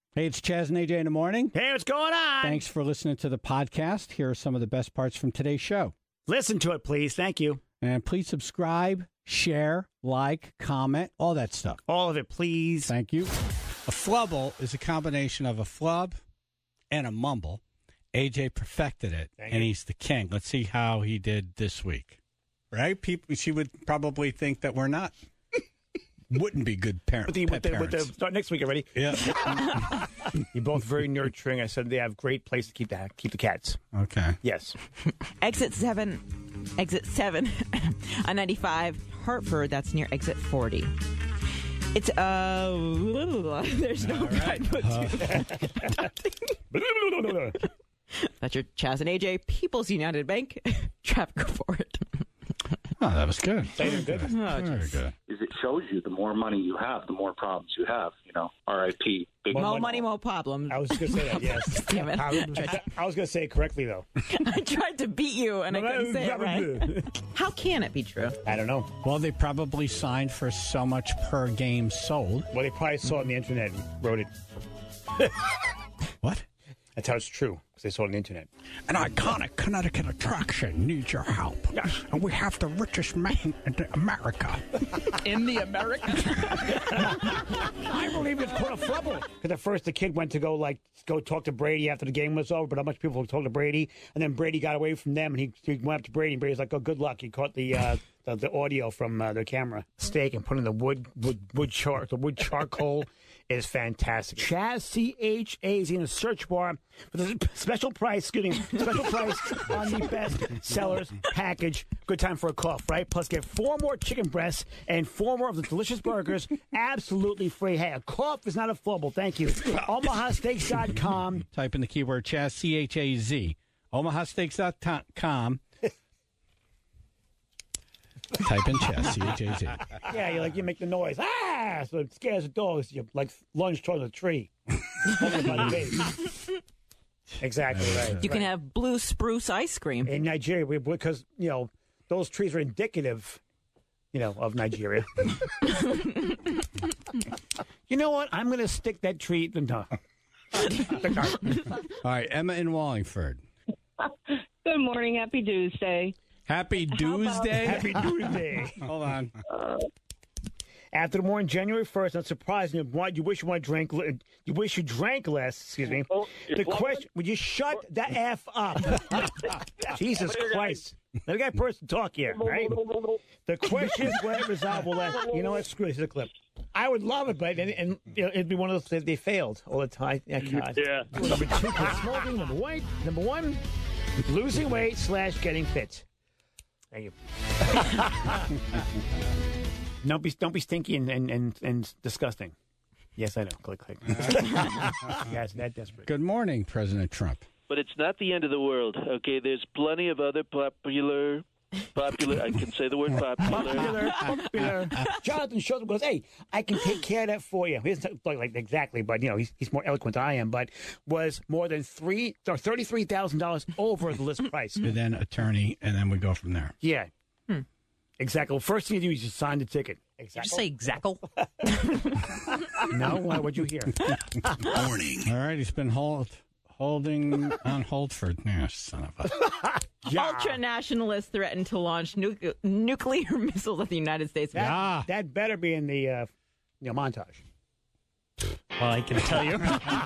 Hey, it's Chaz and AJ in the morning. Hey, what's going on? Thanks for listening to the podcast. Here are some of the best parts from today's show. Listen to it, please. Thank you. And please subscribe, share, like, comment, all that stuff. All of it, please. Thank you. A flubble is a combination of a flub and a mumble. AJ perfected it, and he's the king. Let's see how he did this week. Right? She would probably think that we're not. Wouldn't be good parents. Start next week already. Yeah. You're both very nurturing. I said they have great place to keep the cats. Okay. Yes. Exit 7 on 95 Hartford. That's near exit 40. It's there's no guidebook. That's your Chaz and AJ People's United Bank traffic report. Oh, that was good. Very good. Very good. Is it shows you the more money you have, the more problems you have. You know, R.I.P. More money, more problems. I was going to say that, yes. Damn it. I was going to say it correctly, though. I tried to beat you, and I couldn't say it right. How can it be true? I don't know. Well, they probably signed for so much per game sold. Well, they probably saw it on the internet and wrote it. What? That's how it's true, because they saw it on the internet. An iconic Connecticut attraction needs your help. Yes. And we have the richest man in America. In the America? I believe it's called a flubble. Because at first the kid went to go talk to Brady after the game was over, but how much people talked to Brady, and then Brady got away from them, and he went up to Brady, and Brady's like, "Oh, good luck." He caught the audio from the camera. Steak and put in the wood charcoal is fantastic. Chaz CHAZ in the search bar for the special price on the best sellers package. Good time for a cough, right? Plus get 4 more chicken breasts and 4 more of the delicious burgers absolutely free. Hey, a cough is not a flubble. Thank you. OmahaSteaks.com. Type in the keyword Chaz, CHAZ. OmahaSteaks.com. Type in Chaz, C-H-A-Z. Yeah, you make the noise. Ah! So it scares the dogs. You lunge towards a tree. Exactly right. You can have blue spruce ice cream. In Nigeria, because, those trees are indicative, of Nigeria. You know what? I'm going to stick that tree. No. All right, Emma in Wallingford. Good morning. Happy Tuesday. Happy Tuesday. Happy Tuesday. Hold on. After the morning, January 1st, not surprising, you wish you drank less, excuse me. The question, would you shut the F up? Jesus Christ. Let a guy person talk here, right? The question is when it resolved. You know what? Screw this. Here's a clip. I would love it, but it'd be one of those that they failed all the time. Yeah. Number 2, smoking. Number one, losing weight / getting fit. Thank you. Don't be stinky and disgusting. Yes, I know. Click. Yes, that desperate. Good morning, President Trump. But it's not the end of the world, okay? There's plenty of other popular, I can say the word popular. Popular. Jonathan shows up and goes, "Hey, I can take care of that for you." He doesn't talk like exactly, but he's more eloquent than I am. But was more than $33,000 over the list price. And then attorney, and then we go from there. Yeah. Exactly. Well, first thing you do is you sign the ticket. Exactly. Did you say exacgle? No? What'd you hear? Morning. All right, he's been holding on hold for son of a... Ultra-nationalists threaten to launch nuclear missiles at the United States. That better be in the montage. Well, I can tell you.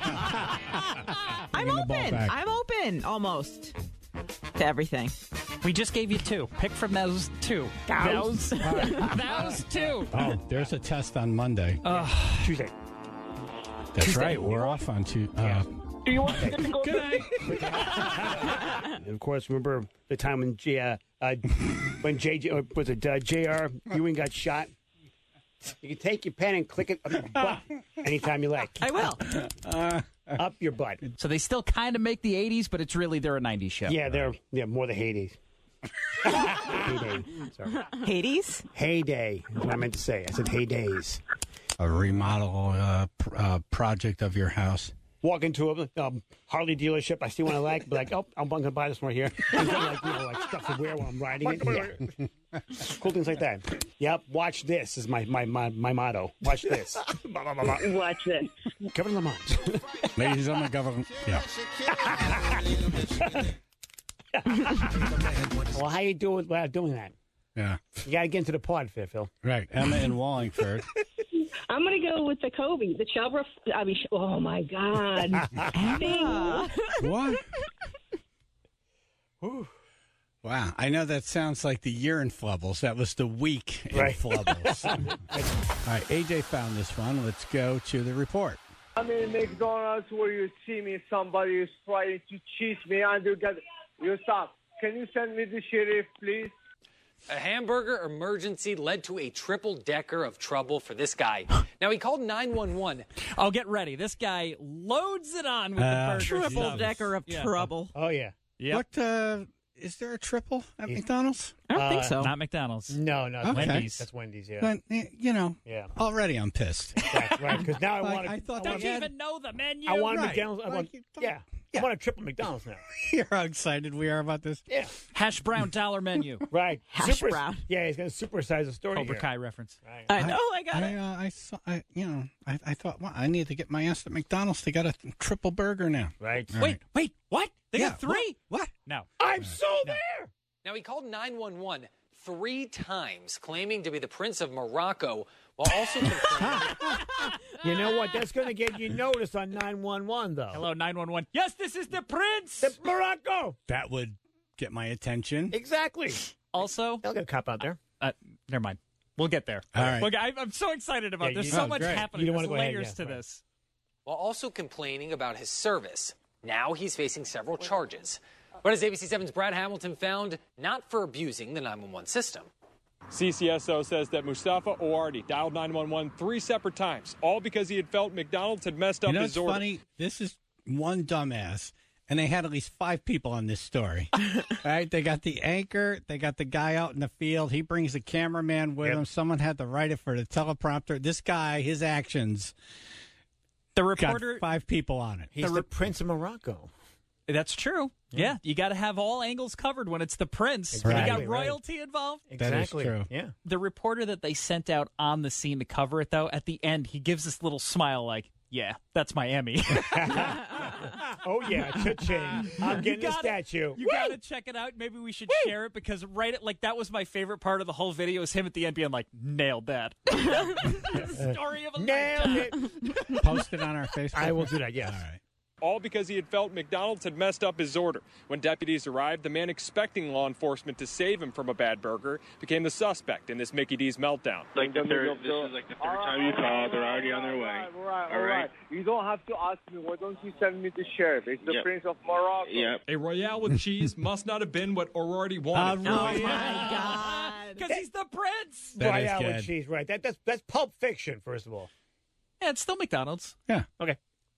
I'm open, almost, to everything. We just gave you 2. Pick from those 2. Those 2. Oh, there's a test on Monday. Tuesday. That's Tuesday. right. We're off on Tuesday. Do you want to go? Good night. Of course, remember the time when J.R. Ewing got shot? You can take your pen and click it up your butt anytime you like. I will. Up your butt. So they still kind of make the 80s, but it's really they're a 90s show. Yeah, they're more the heydays. Heyday. Sorry. Hades? Heyday is what I meant to say. I said heydays. A remodel project of your house. walk into a Harley dealership. I see one I like. Be like, oh, I'm going to buy this one right here. And then, like stuff to wear while I'm riding it. Yeah. Cool things like that. Yep. Watch this is my motto. Watch this. Watch this. Governor Lamont. Ladies and gentlemen, yeah. Well, how you doing without doing that? Yeah. You got to get into the pod, Phil. Right. Emma in Wallingford. I'm going to go with the Kobe, the Chubb. Oh my God! What? Wow. I know that sounds like the year in Flubbles. That was the week in Flubbles. All right. AJ found this one. Let's go to the report. I'm in McDonald's where you see me, somebody is trying to cheat me, and you stop. Can you send me the sheriff, please? A hamburger emergency led to a triple-decker of trouble for this guy. Now, he called 911. Oh, get ready. This guy loads it on with the burger. Triple-decker of trouble. Oh, yeah. Yep. What, is there a triple at McDonald's? I don't think so. Not McDonald's. No, Okay. Wendy's. That's Wendy's, yeah. But, you know, Yeah. already I'm pissed. That's right, because now I Like, want I thought Don't they you had- even know the menu? I want a Right. McDonald's. I want, Like, I want a triple McDonald's now. Hear how excited we are about this? Yeah. Hash brown dollar menu. Right. Hash brown. Yeah, he's going to supersize the story Cobra here. Kai reference. Right. I know. I got it. I thought, well, I need to get my ass at McDonald's. They got a triple burger now. Right. All Wait, what? They Yeah, got 3? What? No. I'm so there. Now, he called 911 3 times, claiming to be the Prince of Morocco, while also complaining. You know what? That's going to get you noticed on 911, though. Hello, 911. Yes, this is the Prince. The Morocco. That would get my attention. Exactly. Also, They'll get a cop out there. never mind. We'll get there. All right. Look, I'm so excited about Yeah, this. you- So Oh, much great. happening. You don't There's wanna go ahead, layers yeah, to right. this. while also complaining about his service. Now he's facing several charges. But as ABC7's Brad Hamilton found, not for abusing the 911 system. CCSO says that Mustafa Oardi dialed 911 3 separate times, all because he had felt McDonald's had messed up You know his what's order. funny? This is one dumbass, and they had at least 5 people on this story. Right? They got the anchor. They got the guy out in the field. He brings the cameraman with him. Someone had to write it for the teleprompter. This guy, his actions, The got reporter. 5 people on it. He's the Prince of Morocco. That's true. Yeah, you got to have all angles covered when it's the Prince. Exactly, When you right. got royalty involved. Exactly. true. Yeah. The reporter that they sent out on the scene to cover it, though, at the end, he gives this little smile like, yeah, that's Miami. Oh, yeah. Cha-ching. I'm getting the gotta- statue. You got to check it out. Maybe we should share it because that was my favorite part of the whole video is him at the end being like, nailed that. Story of a Nailed lifetime. it. Post it on our Facebook. I will do that, yes. All right. All because he had felt McDonald's had messed up his order. When deputies arrived, the man expecting law enforcement to save him from a bad burger became the suspect in this Mickey D's meltdown. This is like the third time you called. They're already on their way. All right. You don't have to ask me. Why don't you send me the sheriff? It's the Prince of Morocco. Yep. A Royale with cheese must not have been what O'Rourke wanted. Oh, my God. Because he's the Prince. That Right is out with good. cheese, right. That's Pulp Fiction, first of all. Yeah, it's still McDonald's. Yeah. Okay.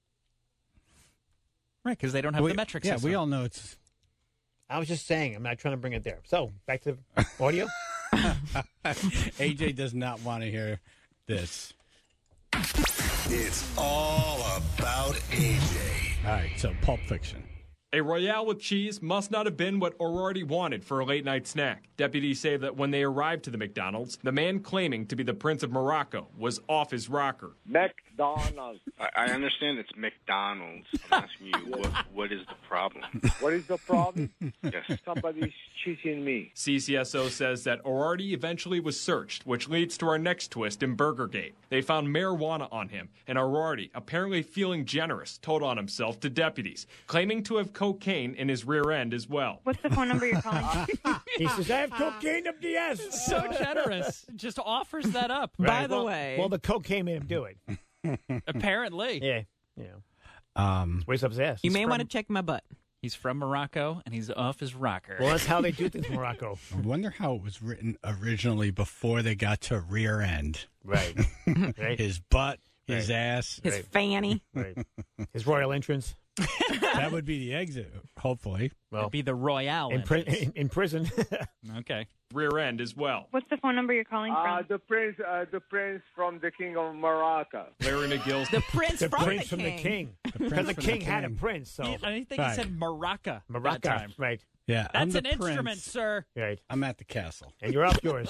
Right, because they don't have the metric Yeah, system. we all know it's. I was just saying. I'm not trying to bring it there. So, back to audio. AJ does not want to hear this. It's all about AJ. All right, so Pulp Fiction. A Royale with cheese must not have been what O'Rourke wanted for a late-night snack. Deputies say that when they arrived to the McDonald's, the man claiming to be the Prince of Morocco was off his rocker. McDonald's. I understand it's McDonald's. I'm asking you, what is the problem? What is the problem? Yes. Somebody's cheating me. CCSO says that O'Rourke eventually was searched, which leads to our next twist in Burgergate. They found marijuana on him, and O'Rourke, apparently feeling generous, told on himself to deputies, claiming to have cocaine in his rear end as well. What's the phone number you're calling? He says, I have cocaine up the ass. So generous. Just offers that up. By the way. Well, the cocaine made him do it. Apparently. Yeah. Waste up his ass. You may want to check my butt. He's from Morocco, and he's off his rocker. Well, that's how they do things in Morocco. I wonder how it was written originally before they got to rear end. Right. Right. His butt, his ass. His fanny. Right. His royal entrance. That would be the exit, hopefully. It'd be the Royale. In prison. Okay. Rear end as well. What's the phone number you're calling from? The prince from the King of Morocco. Larry McGill's The prince The from prince the from the king. king. The Because prince the from king had a king. prince, so. I think he Right. said Maraca. that Morocco, time. right. Yeah, I'm That's the an prince. instrument, sir. Right. I'm at the castle. And you're up yours.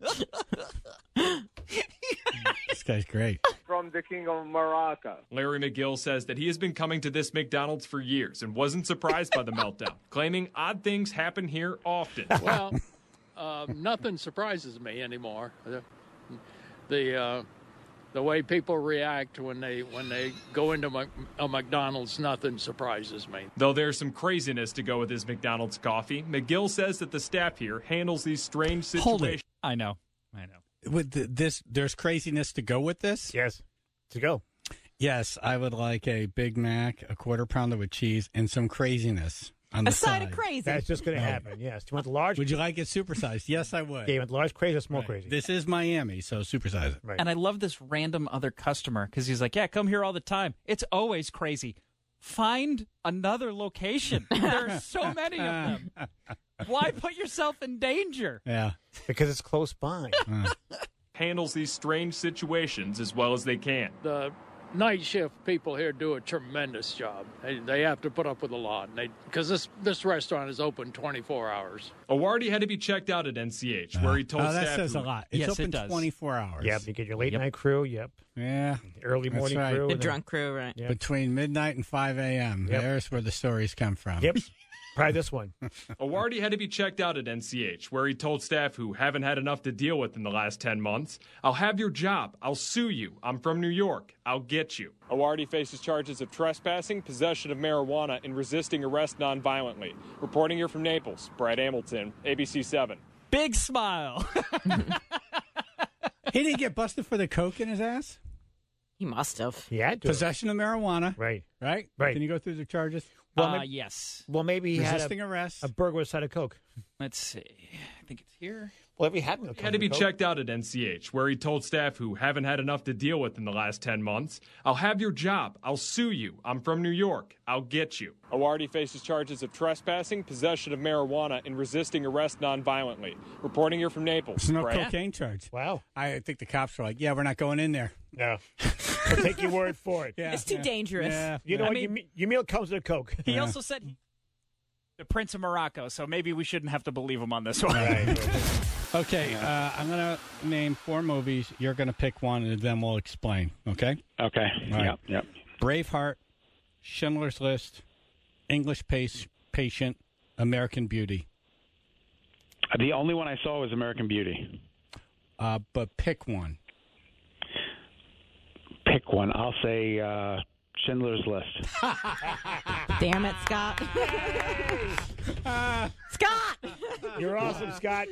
This guy's great. From the King of Morocco. Larry McGill says that he has been coming to this McDonald's for years and wasn't surprised by the meltdown, claiming odd things happen here often. Well, nothing surprises me anymore. The way people react when they go into a McDonald's, nothing surprises me. Though there's some craziness to go with his McDonald's coffee, McGill says that the staff here handles these strange situations. Hold it. I know. With this, there's craziness to go with this? Yes. To go. Yes, I would like a Big Mac, a quarter pounder with cheese, and some craziness on the A side of crazy. That's just going to happen, yes. Do you want the large? Would you like it supersized? Yes, I would. Yeah, you want the large crazy or small crazy? This is Miami, so supersize it. Right. And I love this random other customer because he's like, yeah, come here all the time. It's always crazy. Find another location. There's so many of them. Why put yourself in danger? Yeah. Because it's close by. Handles these strange situations as well as they can. The night shift people here do a tremendous job. They have to put up with a lot, because this restaurant is open 24 hours. Awardi had to be checked out at NCH, where he told that staff says who- a lot. It's Yes, open it does. 24 hours. Yep, you get your late night crew, yep. Yeah. The early That's morning right. crew. The and drunk crew, right? Yep. Between midnight and 5 a.m. Yep. There's where the stories come from. Yep. Probably this one. Awardi had to be checked out at NCH, where he told staff who haven't had enough to deal with in the last 10 months, I'll have your job. I'll sue you. I'm from New York. I'll get you. Awardi faces charges of trespassing, possession of marijuana, and resisting arrest nonviolently. Reporting here from Naples, Brad Hamilton, ABC 7. Big smile. He didn't get busted for the coke in his ass? He must have. He had to. Possession of marijuana. Right. Right? Right. Can you go through the charges? Well, Yes. Well, maybe he Resisting had arrest. a burger with a side of Coke. Let's see. I think it's here. Well, if he hadn't, He had to be checked out at NCH, where he told staff who haven't had enough to deal with in the last 10 months, I'll have your job. I'll sue you. I'm from New York. I'll get you. Awardi faces charges of trespassing, possession of marijuana, and resisting arrest nonviolently. Reporting here from Naples. There's no Brad- cocaine charge. Wow. I think the cops were like, yeah, we're not going in there. No. We'll take your word for it. Yeah, It's too dangerous. Yeah. You know I what? mean- Your meal comes with a Coke. He also said the Prince of Morocco, so maybe we shouldn't have to believe him on this one. Okay, I'm going to name 4 movies. You're going to pick one, and then we'll explain. Okay? Okay. All right. Yep. Braveheart, Schindler's List, English Patient, American Beauty. The only one I saw was American Beauty. But pick one. Pick one. I'll say Schindler's List. Damn it, Scott. Scott! You're awesome, Scott.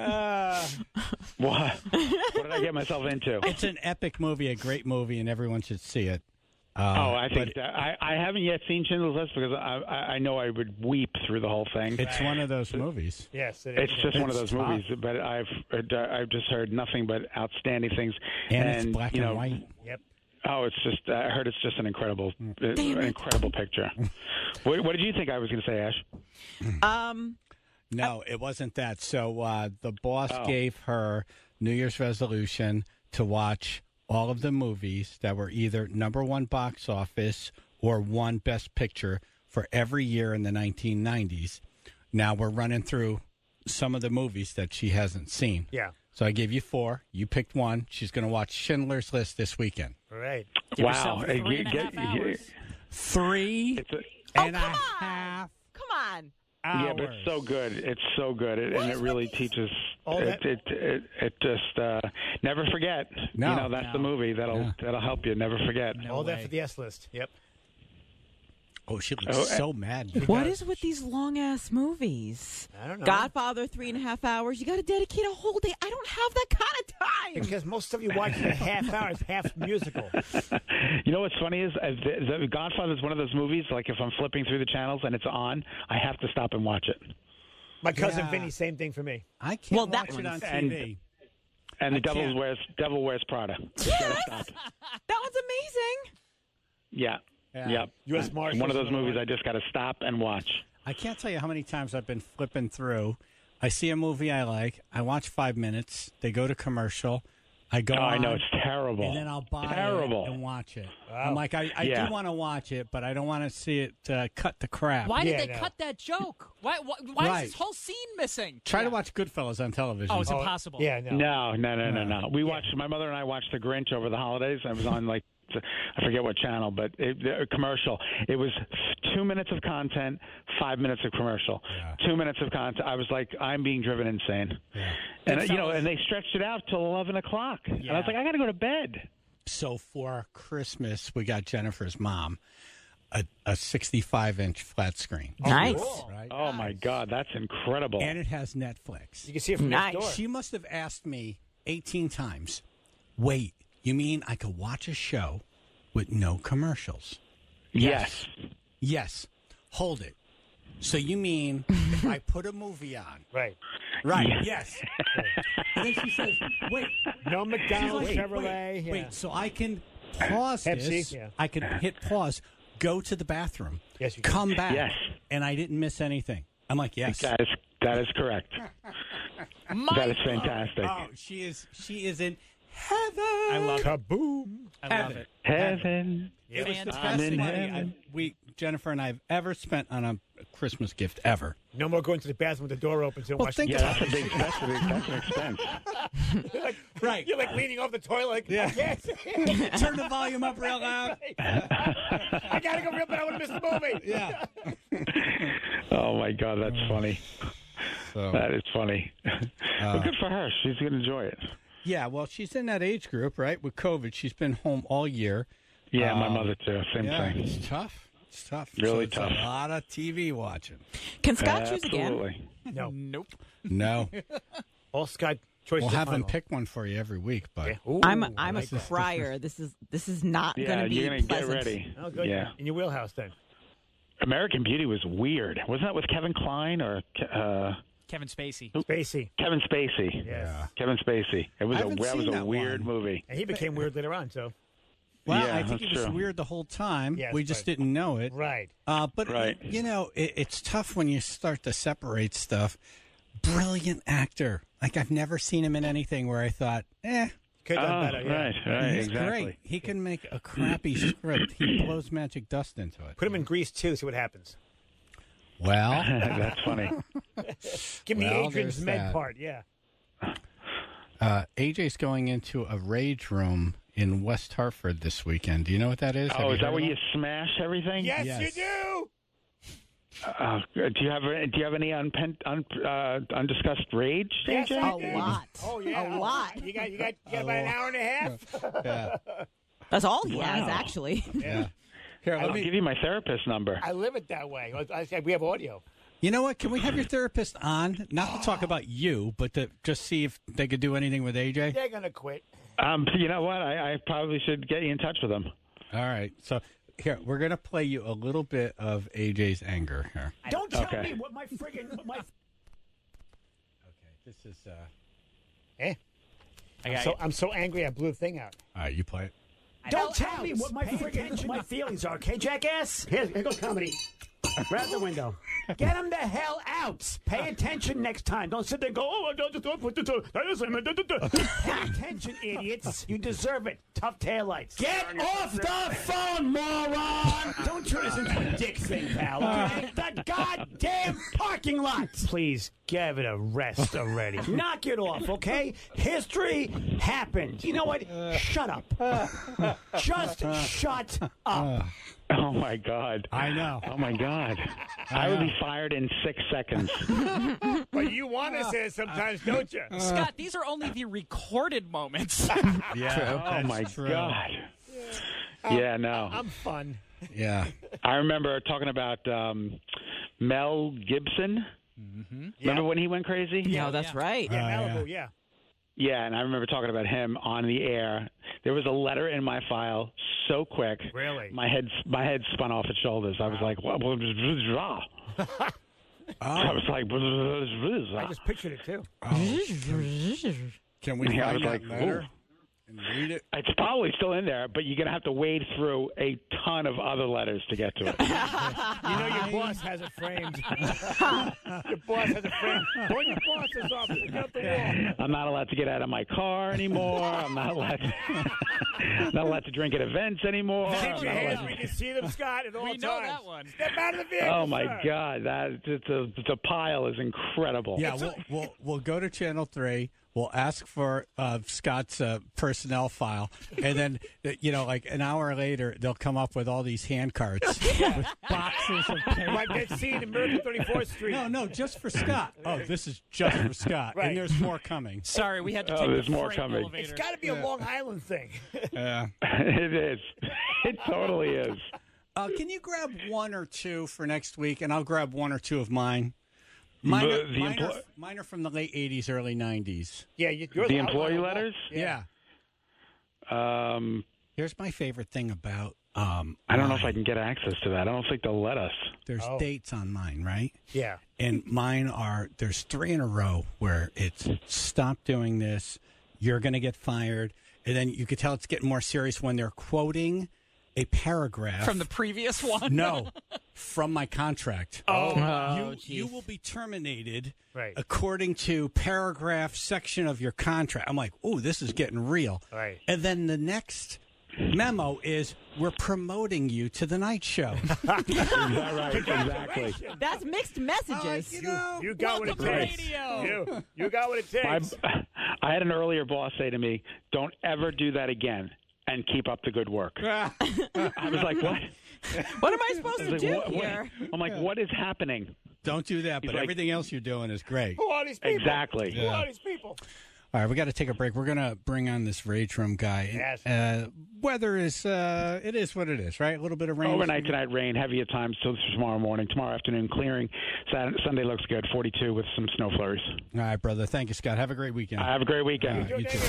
What? What did I get myself into? It's an epic movie, a great movie, and everyone should see it. I think but that, I haven't yet seen Schindler's List because I know I would weep through the whole thing. It's one of those movies. Yes, it is. It's just one of those tough. movies, but I've just heard nothing but outstanding things. And it's black you and know, white. Yep. Oh, it's just I heard it's just an incredible picture. What did you think I was going to say, Ash? No, it wasn't that. So the boss gave her New Year's resolution to watch all of the movies that were either #1 box office or won Best Picture for every year in the 1990s. Now we're running through some of the movies that she hasn't seen. Yeah. So I gave you 4. You picked one. She's going to watch Schindler's List this weekend. All right. Give Wow. yourself 3.5 hours. 3 and a half Come on. hours. Yeah, but it's so good. It's so good, and it really teaches. It just never forget. No. You know, that's the movie that'll help you. Never forget. All that for the S list. Yep. Oh, she looks so mad. What is with these long ass movies? I don't know. Godfather, 3.5 hours. You got to dedicate a whole day. I don't have that kind of time. Because most stuff you watch in a half hour is half musical. You know what's funny is the Godfather is one of those movies. Like if I'm flipping through the channels and it's on, I have to stop and watch it. My cousin Yeah. Vinny, same thing for me. I can't Well, that watch it on one's- TV. And the I can't. Devil Wears Prada. You gotta stop. That one's amazing. Yeah. Yeah. Yep. U.S. Marshals. One of those movies I just got to stop and watch. I can't tell you how many times I've been flipping through. I see a movie I like. I watch 5 minutes. They go to commercial. I go I know, on, it's terrible. and then I'll buy Terrible. it and watch it. Wow. I'm like, I Yeah. do want to watch it, but I don't want to see it cut the crap. Why did Yeah, they no. cut that joke? Why Right. is this whole scene missing? Try to watch Goodfellas on television. Oh, it's impossible. Yeah, no. No. We watched. My mother and I watched The Grinch over the holidays. I was on like I forget what channel, but a commercial. It was 2 minutes of content, 5 minutes of commercial. 2 minutes of content. I was like, I'm being driven insane. And and they stretched it out till 11 o'clock. And I was like, I got to go to bed. So for Christmas, we got Jennifer's mom a 65-inch flat screen. Nice. Right? Oh my God, that's incredible. And it has Netflix. You can see it from next door. She must have asked me 18 times, wait, you mean I could watch a show with no commercials? Yes. Yes. Hold it. So you mean if I put a movie on? Right. Right, yes. And then she says, wait. No McDonald's, Wait, Chevrolet. Wait, so I can pause Pepsi, this. yeah. I can hit pause, go to the bathroom, Yes, you can. come back, Yes. and I didn't miss anything. I'm like, yes. That is correct. That is fantastic. Oh, she is in heaven. I love it. Kaboom. I love it. Heaven. It was the best Fantastic. I'm in money heaven. Jennifer and I have ever spent on a Christmas gift ever. No more going to the bathroom with the door open. So Well, watch think the- about That's an expense. You're like, Right. You're like leaning off the toilet. Like, Yeah. I can't. Turn the volume up real loud. I gotta go real, but I want to miss the movie. Yeah. Oh my God, that's funny. So, That is funny. Well, good for her. She's going to enjoy it. yeah, well, she's in that age group, right? With COVID, she's been home all year. Yeah, my mother too. Same Yeah, thing. it's tough. It's tough. Really it's tough. A lot of TV watching. Can Scott choose again? Absolutely. No. Nope. No, All Scott choices. we'll have final. them pick one for you every week, but Yeah. Ooh, I'm I a like that. crier. This is not Yeah, going to be you're going to get pleasant. ready. Oh, good. Yeah. In your wheelhouse, then. American Beauty was weird. Wasn't that with Kevin Kline or Kevin Spacey. Spacey. Kevin Spacey? Yes. Kevin Spacey. It was I haven't that was seen a that weird one. movie. And he became weird later on, so. well, Yeah, I think that's it was true. weird the whole time. Yes, we just but- didn't know it. Right. But Right. it's tough when you start to separate stuff. Brilliant actor. Like I've never seen him in anything where I thought, Could have done better. Yeah. Right, he's exactly. great. He can make a crappy script. He blows magic dust into it. Put him in Grease, too, see what happens. Well, That's funny. Give me Well, Adrian's there's med that. part, yeah. AJ's going into a rage room in West Hartford this weekend. Do you know what that is? Oh, Have is that heard where of you it? smash everything? Yes, Yes. you do. Do you have any undiscussed rage, Yes, AJ? I A do. lot. Oh, yeah. A lot. You got about an hour and a half? Yeah. That's all he Wow. has, actually. Yeah. Here, I'll give you my therapist number. I live it that way. I said we have audio. You know what? Can we have your therapist on? Not to talk about you, but to just see if they could do anything with AJ? They're going to quit. You know what? I probably should get you in touch with him. All right. So here, we're going to play you a little bit of AJ's anger here. Don't tell Okay. me what my friggin' Okay. This is I'm so angry I blew the thing out. all right, you play it. Don't tell me what my friggin' my feelings are, okay, jackass? Here goes comedy. Right out the window. Get him the hell out. Pay attention next time. Don't sit there and go, oh, I just don't put this. Pay attention, idiots. You deserve it. Tough taillights. Get off the phone, moron! Don't turn this into a dick thing, pal. Okay? The goddamn parking lot. Please, give it a rest already. Knock it off, okay? History happened. You know what? Shut up. Just shut up. Oh my God! I know. Oh my God! I would be fired in 6 seconds. But you want to say it sometimes, don't you? Scott, these are only the recorded moments. Yeah. Oh my true. God! Yeah, no. I'm fun. Yeah. I remember talking about Mel Gibson. Remember when he went crazy? No, that's right. Yeah, yeah. Malibu, yeah. Yeah, and I remember talking about him on the air. There was a letter in my file so quick. Really? My head spun off its shoulders. I was like, what? I was like, I just pictured it, too. Can we Yeah, I find was that like, letter? and read it. It's probably still in there, but you're going to have to wade through a ton of other letters to get to it. You know your boss has it framed. Your boss has it framed. Put your boss's office out the wall. I'm not allowed to get out of my car anymore. I'm not allowed to drink at events anymore. Keep your hands where you can see them, Scott, at all times. We know that one. Step out of the vehicle, Oh my sir. God, the pile is incredible. Yeah, we'll go to Channel 3. We'll ask for Scott's personnel file, and then like an hour later, they'll come up with all these hand carts with boxes of paper. Like that scene in Murder 34th Street. No, just for Scott. Oh, this is just for Scott, Right. and there's more coming. Sorry, we had to take there's the more freight coming. elevator. It's got to be a Long Island thing. Yeah. It is. It totally is. Can you grab one or two for next week, and I'll grab one or two of mine. Mine are from the late 80s, early 90s. Yeah, the employee letters? Yeah. Here's my favorite thing about I don't know if I can get access to that. I don't think they'll let us. There's dates on mine, right? Yeah. And mine there's 3 in a row where it's stop doing this, you're going to get fired. And then you could tell it's getting more serious when they're quoting a paragraph. From the previous one? No, from my contract. You will be terminated according to paragraph section of your contract. I'm like, ooh, this is getting real. Right. And then the next memo is, we're promoting you to the night show. Is that right? Exactly. That's mixed messages. You got what it takes. You got what it takes. I had an earlier boss say to me, don't ever do that again. And keep up the good work. I was like, what? What am I supposed to do here? I'm like, what is happening? Don't do that, but like, everything else you're doing is great. Who are these people? Exactly. Who are these people? All right, we got to take a break. We're going to bring on this Rage Room guy. Yes. Weather is, it is what it is, right? A little bit of rain. Overnight tonight, rain, heavy at times till tomorrow morning. Tomorrow afternoon, clearing. Sunday looks good, 42 with some snow flurries. All right, brother. Thank you, Scott. Have a great weekend. Have a great weekend. You too.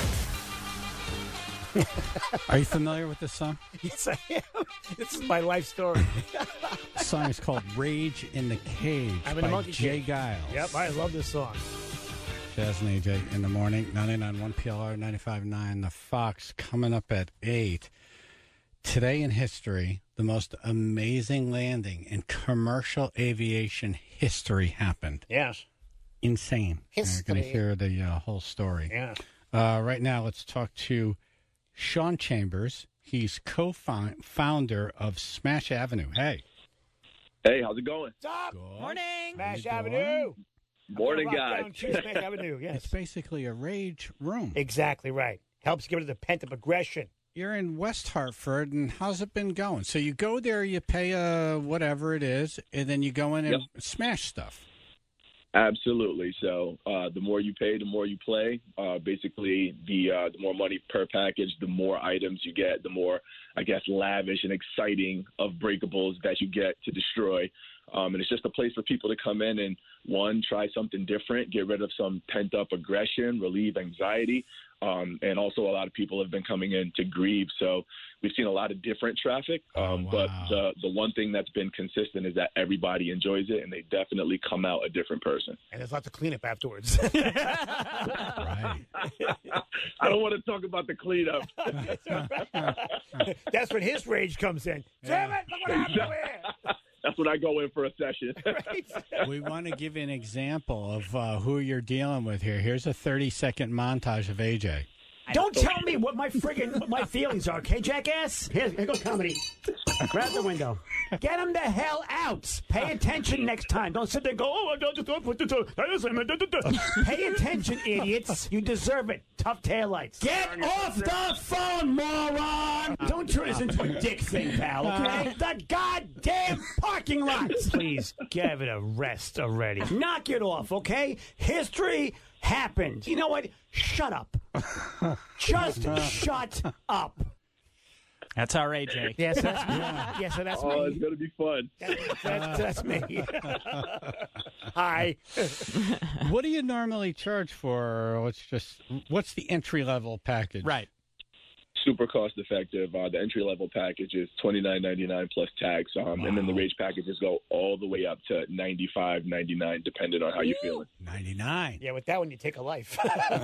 Are you familiar with this song? Yes, I am. This is my life story. The song is called Rage in the Cage by Jay Giles. Yep, I love this song. Jazz and AJ in the morning, 99.1 PLR, 95.9 The Fox, coming up at 8. Today in history, the most amazing landing in commercial aviation history happened. Yes. Insane. History. You're going to hear the whole story. Yeah. Right now, let's talk to Sean Chambers. He's co-founder of Smash Avenue. Hey. Hey, how's it going? What's up? Morning. Smash Avenue. Morning, guys. Smash Avenue, yes. It's basically a rage room. Exactly right. Helps get rid of the pent-up aggression. You're in West Hartford, and how's it been going? So you go there, you pay whatever it is, and then you go in and smash stuff. Absolutely. So the more you pay, the more you play. Basically, the more money per package, the more items you get, the more, I guess, lavish and exciting of breakables that you get to destroy. And it's just a place for people to come in and, one, try something different, get rid of some pent-up aggression, relieve anxiety. And also a lot of people have been coming in to grieve. So we've seen a lot of different traffic. But the one thing that's been consistent is that everybody enjoys it, and they definitely come out a different person. And there's lots of cleanup afterwards. Right. I don't want to talk about the cleanup. That's when his rage comes in. Damn it, look what happened here. That's when I go in for a session. We want to give you an example of who you're dealing with here. Here's a 30-second montage of AJ. Don't tell me what my feelings are, okay, jackass? Here goes comedy. Grab the window. Get him the hell out. Pay attention next time. Don't sit there and go, oh, pay attention, idiots. You deserve it. Tough taillights. Get off the phone, moron. Don't turn this into a dick thing, pal, okay? The goddamn parking lot. Please, give it a rest already. Knock it off, okay? History happened. You know what? Shut up. Just shut up. That's our AJ. Yes, that's me. Yes, so that's me. Oh, it's going to be fun. That's me. Hi. What do you normally charge for? What's the entry-level package? Right. super cost effective. The entry level package is $29.99 plus tax, and then the Rage packages go all the way up to $95.99, depending on how you're feeling. 99. Yeah, with that one you take a life.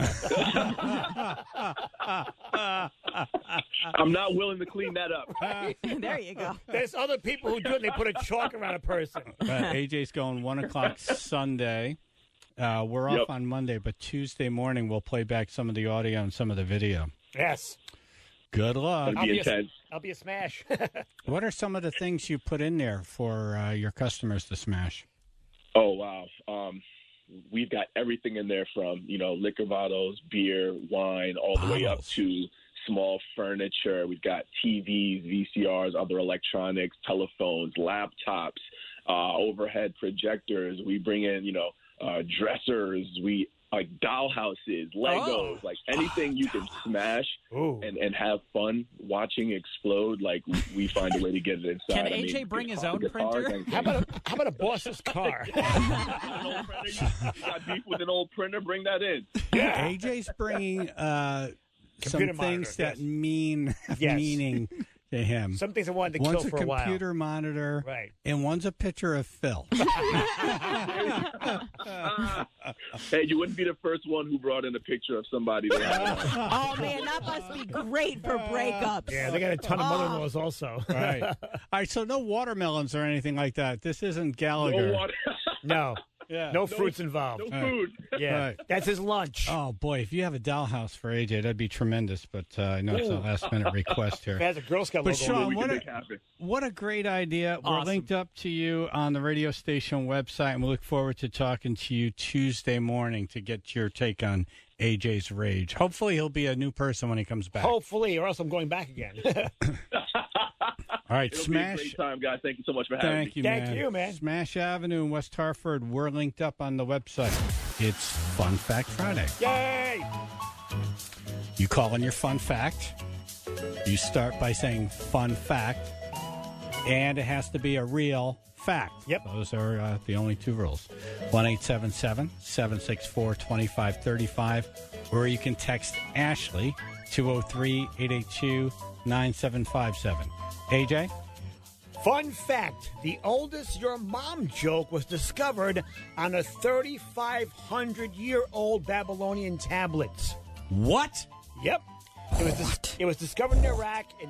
I'm not willing to clean that up. There you go. There's other people who do it. They put a chalk around a person. AJ's going 1 o'clock Sunday. We're off on Monday, but Tuesday morning we'll play back some of the audio and some of the video. Yes. Good luck. I'll be a smash. What are some of the things you put in there for your customers to smash? Oh, wow. We've got everything in there from, liquor bottles, beer, wine, all the way up to small furniture. We've got TVs, VCRs, other electronics, telephones, laptops, overhead projectors. We bring in, dressers. We like dollhouses, Legos, like anything you can smash and have fun watching explode. Like we find a way to get it inside. Can AJ bring his own printer? How about a boss's car? Got beef with an old printer? Bring that in. Yeah. AJ's bringing some Computer things monitor, that mean meaning to him. Some things I wanted to kill for a while. One's a computer monitor, right? And one's a picture of Phil. Hey, you wouldn't be the first one who brought in a picture of somebody. Oh, man, that must be great for breakups. Yeah, they got a ton of mother-in-laws also. Right. All right, so no watermelons or anything like that. This isn't Gallagher. No water. No. Yeah. No fruits involved. No food. Yeah. Right. That's his lunch. Oh, boy, if you have a dollhouse for AJ, that'd be tremendous. But I know it's a last-minute request here. It has a Girl Scout But, logo. Sean, what a great idea. We're linked up to you on the radio station website, and we look forward to talking to you Tuesday morning to get your take on AJ's rage. Hopefully he'll be a new person when he comes back. Hopefully, or else I'm going back again. All right, It'll Smash. be a great time, guys. Thank you so much for having me. Thank you, man. Smash Avenue in West Hartford. We're linked up on the website. It's Fun Fact Friday. Yay! You call in your fun fact. You start by saying fun fact, and it has to be a real fact. Yep. Those are the only two rules. 1-877-764-2535, or you can text Ashley 203-882-9757. AJ? Fun fact, the oldest your mom joke was discovered on a 3,500-year-old Babylonian tablet. What? Yep. It was discovered in Iraq in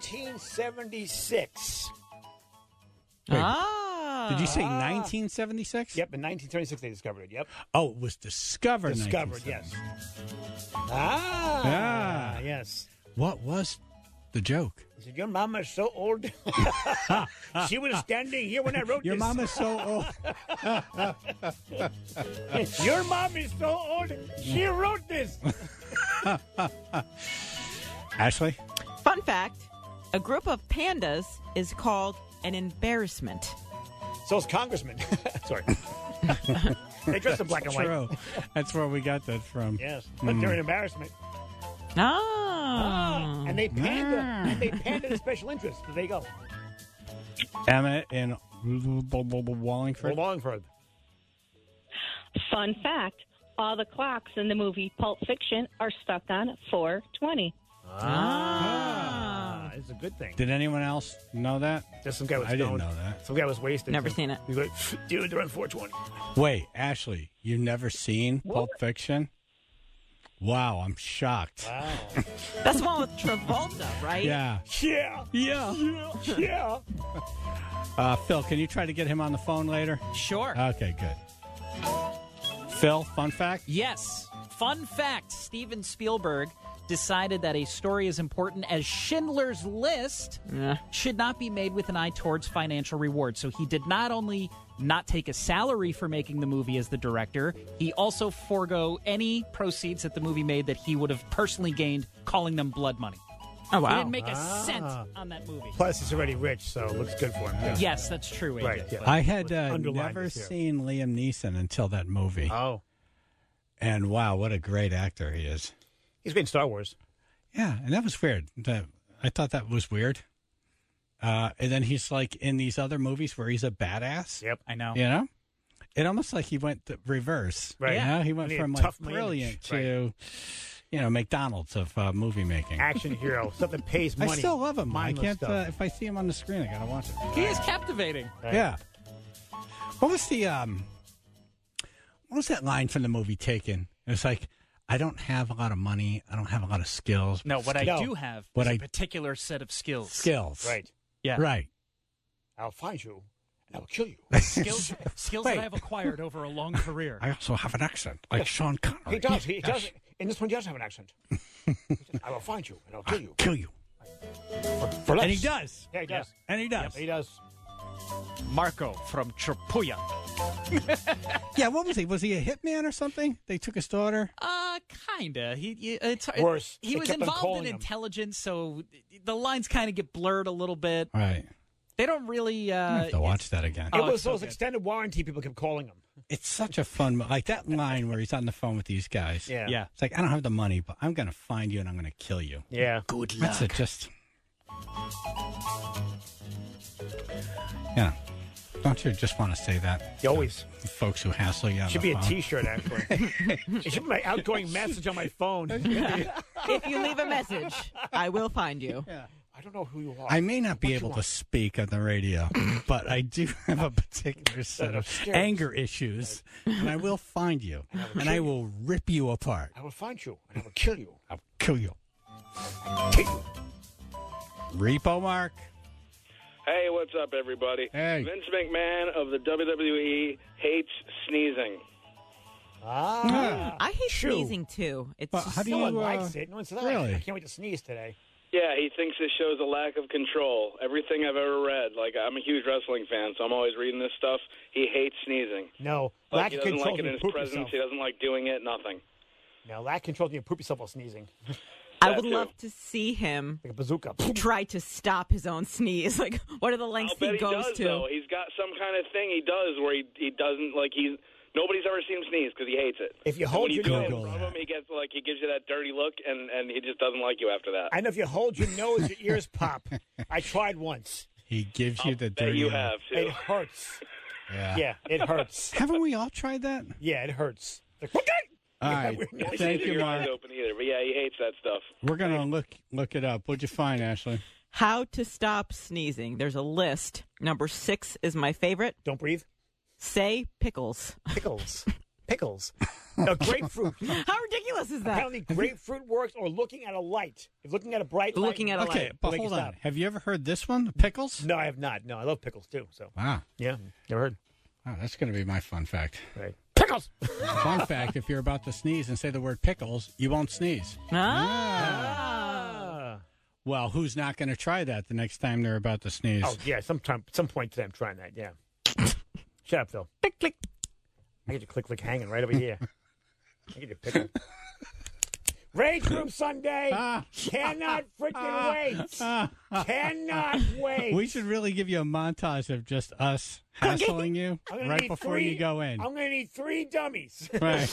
1976. Did you say 1976? Yep, in 1976 they discovered it, yep. Oh, it was discovered in Discovered, yes. 1976. Yes. What was the joke? He said, your mama's so old. She was standing here when I wrote Your this. mama's so old. Your mom is so old. She wrote this. Ashley? Fun fact, a group of pandas is called an embarrassment. So is Congressman. Sorry. They dress in black and white. True. That's where we got that from. Yes, but they're an embarrassment. And they panda to special interest. There you go. Emma in Wallingford. Wallingford. Fun fact, all the clocks in the movie Pulp Fiction are stuck on 4:20. It's a good thing. Did anyone else know that? Just some guy was I didn't stoned. know that. Some guy was wasted. Never seen it. He's like, dude, they're on 420. Wait, Ashley, you've never seen Pulp Fiction? Wow, I'm shocked. Wow. That's the one with Travolta, right? Yeah. Yeah. Phil, can you try to get him on the phone later? Sure. Okay, good. Phil, fun fact? Yes. Fun fact, Steven Spielberg decided that a story as important as Schindler's List should not be made with an eye towards financial reward. So he did not only not take a salary for making the movie as the director, he also forego any proceeds that the movie made that he would have personally gained, calling them blood money. Oh, wow. He didn't make a cent on that movie. Plus, he's already rich, so it looks good for him. Yeah. Yes, that's true, AJ. Right, yeah. I had Underline never this here. seen Liam Neeson until that movie. Oh. And wow, what a great actor he is. He's great in Star Wars. Yeah, and that was weird. I thought that was weird. And then he's like in these other movies where he's a badass. Yep. I know. You know? It almost like he went the reverse. Right. You know? He went And he had from like tough man brilliant image. to, McDonald's of movie making. Action hero, stuff that pays money. I still love him. I Mindless can't. stuff. If I see him on the screen, I gotta watch it. He is captivating. Right. Yeah. What was the What was that line from the movie Taken? It was like, I don't have a lot of money. I don't have a lot of skills. No, what I do have is a particular set of skills. Skills. Right. Yeah. Right. I'll find you and I'll kill you. Skills that I've acquired over a long career. I also have an accent, like Sean Connery. He does. He does. In this one, he does have an accent. I will find you and I'll kill you. Kill you. For less. And he does. Yeah, he does. And he does. Yep, he does. Marco from Cherpuya. Yeah, what was he? Was he a hitman or something? They took his daughter? Kinda. Worse. He They was kept on involved calling in him. intelligence, so the lines kind of get blurred a little bit. Right. They don't really. I have to watch that again. It Oh, was it's so those good. extended warranty people kept calling him. It's such a fun, like that line where he's on the phone with these guys. Yeah. Yeah. It's like, I don't have the money, but I'm going to find you and I'm going to kill you. Yeah. Good That's it, just. Yeah. Don't you just want to say that? You always. The folks who hassle you on Should the be phone. a T-shirt, actually. It should be my outgoing message on my phone. If you leave a message, I will find you. I don't know who you are. I may not be What you able to want? speak on the radio, but I do have a particular set of scared. anger issues, and I will find you, and I will rip you apart. I will find you and I will kill you. I'll kill you. Kill you. Repo Mark. Hey, what's up, everybody? Hey. Vince McMahon of the WWE hates sneezing. I hate Shoo. sneezing too. It's Well, just how do No you, one likes it. No one says, really? I can't wait to sneeze today. Yeah, he thinks it shows a lack of control. Everything I've ever read, like I'm a huge wrestling fan, so I'm always reading this stuff. He hates sneezing. No. Like, Lack he of doesn't control like it when in you his poop presence. yourself. He doesn't like doing it. Nothing. No, lack of control when you poop yourself while sneezing. I That would too. love to see him Like a bazooka. try to stop his own sneeze. Like, what are the lengths I'll bet he he goes does, to? though. He's got some kind of thing he does where he doesn't like he's. Nobody's ever seen him sneeze because he hates it. If you And hold when you your do nose, it in front of him, he gets like he gives you that dirty look, and he just doesn't like you after that. I know if you hold your nose, your ears pop. I tried once. He gives you the Bet dirty. you look. have too. It hurts. Yeah. Yeah, it hurts. Haven't we all tried that? Yeah, it hurts. Like, okay. All right. Can't Thank see you, your eyes Mark. open either, but yeah, he hates that stuff. We're gonna look it up. What'd you find, Ashley? How to stop sneezing. There's a list. Number 6 is my favorite. Don't breathe. Say pickles. Pickles. Pickles. No, grapefruit. How ridiculous is that? Apparently, grapefruit works or looking at a light. If looking at a bright light. Looking at a Okay, light. but Make it hold on. stop. Have you ever heard this one? The pickles? No, I have not. No, I love pickles too. So, Wow. yeah, never heard. Wow, that's gonna be my fun fact. Right. Pickles. Fun fact: if you're about to sneeze and say the word pickles, you won't sneeze. Ah. Well, who's not going to try that the next time they're about to sneeze? Oh yeah, some point today I'm trying that. Yeah. Shut up, Phil. Click click. I get your click hanging right over here. I get your pickle. Rage Room Sunday. Cannot freaking wait. Cannot wait. We should really give you a montage of just us hassling you I'm gonna right need before three- you go in. I'm going to need 3 dummies. Right.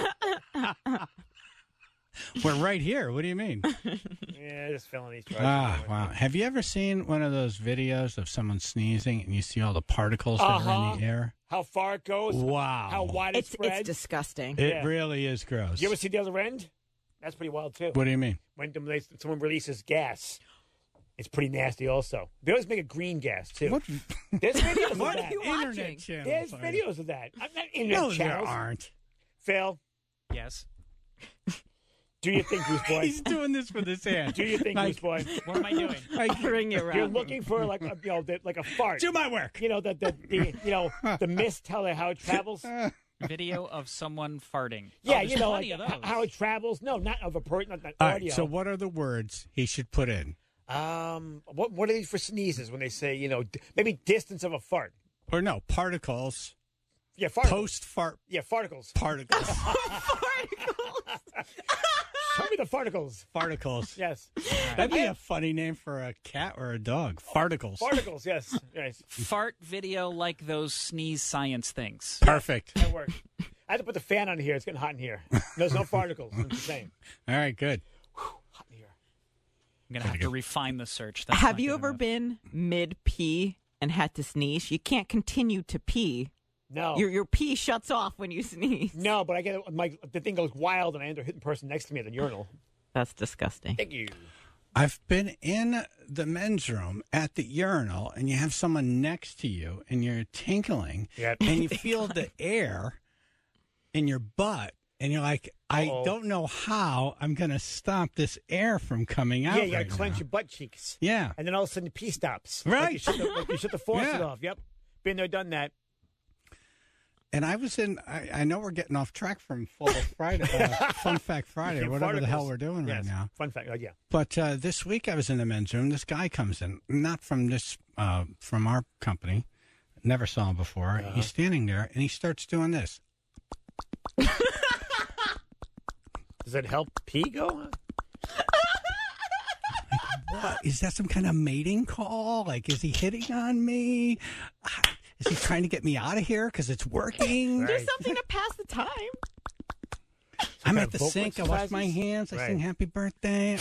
We're right here. What do you mean? Yeah, just filling these tries. Wow. Have you ever seen one of those videos of someone sneezing and you see all the particles that are in the air? How far it goes. Wow. How wide it It's spreads. disgusting. It really is gross. You ever see the other end? That's pretty wild, too. What do you mean? When someone releases gas, it's pretty nasty also. They always make a green gas, too. What? There's videos What of that. internet channel? There's videos of that. I'm not internet No, there channels. aren't. Phil, Yes. do you think, Goose Boy? He's doing this with his hand. Do you think, Like- Goose Boy? What am I doing? Bring it You're around. looking for like a, like a fart. Do my work. You know the mist, how it travels. Video of someone farting. Yeah, there's you know plenty of those. how it travels. No, not of a person, not All audio. right, so what are the words he should put in? What are these for sneezes when they say maybe distance of a fart? Or no, particles. Yeah, farticles. Post-fart Yeah, farticles. particles. Show me the farticles. Farticles. Yes. That'd be a funny name for a cat or a dog. Farticles. Farticles. Yes. Yes. Fart video like those sneeze science things. Perfect. That works. I had to put the fan on here. It's getting hot in here. There's no farticles. It's the same. All right, good. Hot in here. I'm going to have to refine the search. That's Have not you good ever enough. been mid-pee and had to sneeze? You can't continue to pee No. Your pee shuts off when you sneeze. No, but I get the thing goes wild, and I end up hitting the person next to me at the urinal. That's disgusting. Thank you. I've been in the men's room at the urinal, and you have someone next to you, and you're tinkling, and you feel the air in your butt, and you're like, I don't know how I'm going to stop this air from coming out. Yeah, you got to right clench now. your butt cheeks. Yeah. And then all of a sudden the pee stops. Right. Like you shut the faucet Yeah. off. Yep. Been there, done that. And I was in, I know we're getting off track from Fun Fact Friday, or whatever the hell we're doing right now. Fun fact, yeah. But this week I was in the men's room. This guy comes in, not from from our company. Never saw him before. He's standing there, and he starts doing this. Does it help pee go? What? Is that some kind of mating call? Like, is he hitting on me? Is he trying to get me out of here because it's working? There's something to pass the time. I'm at the sink. I wash my hands. I sing happy birthday.